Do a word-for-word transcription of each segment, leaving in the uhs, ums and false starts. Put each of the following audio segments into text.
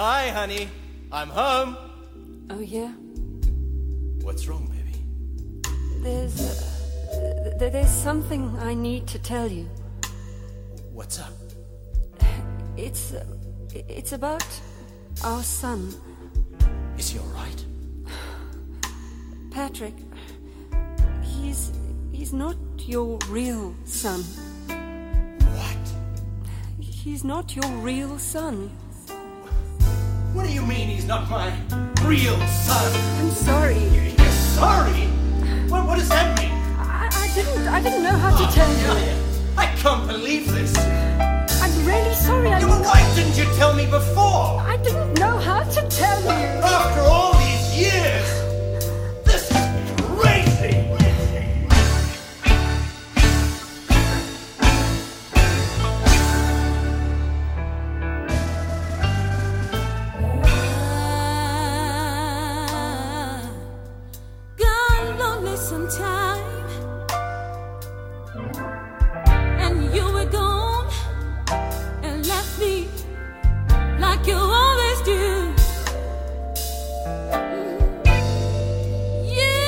Hi, honey. I'm home. Oh, yeah? What's wrong, baby? There's... Uh, th- there's something I need to tell you. What's up? It's... Uh, it's about our son. Is he all right? Patrick. He's... he's not your real son. What? He's not your real son. What do you mean he's not my real son? I'm sorry. You're sorry? What, what does that mean? I, I didn't... I didn't know how to Oh, tell you. I, I can't believe this. I'm really sorry. I Yeah, well, why didn't you tell me before? I didn't know how to tell you. After all these years, this is crazy. Got lonely sometime, and you were gone and left me like you always do. You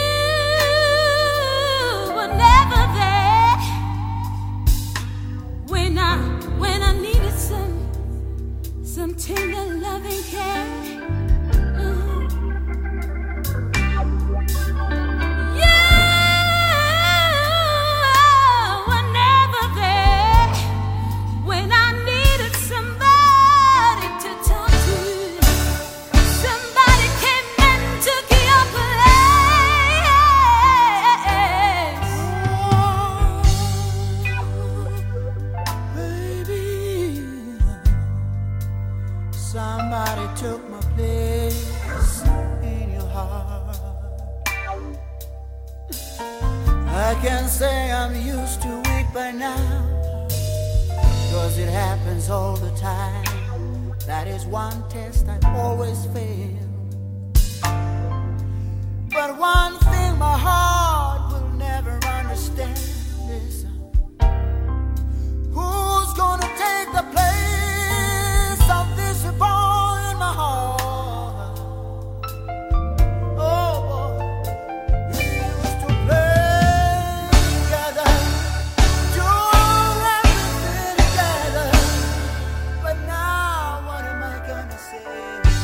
were never there when I when I needed some some tender loving care. Somebody took my place in your heart. I can say I'm used to it by now, 'cause it happens all the time. That is one test I always fail. But one thing my heart will never understand is who's gonna take the place of this boy in my heart. Oh boy, we used to play together, do everything together. But now what am I gonna say?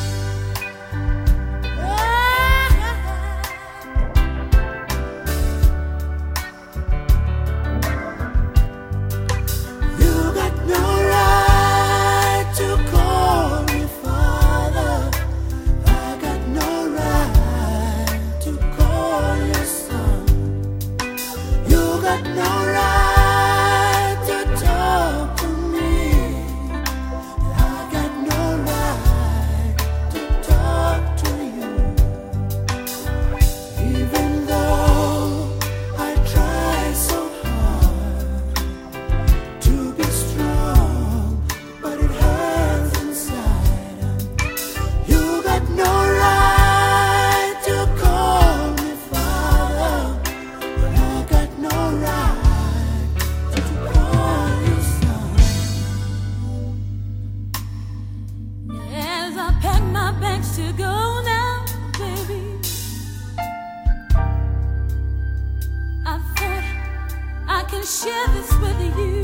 You got no right to call me father. I got no right to call you son. You got no right to talk to me. I got no right to talk to you. Even though I try so hard to be strong, but it hurts inside. You got no right to call me father, but I got no right to call you son. As I pack my bags to go now, baby, I thought I can share this with you.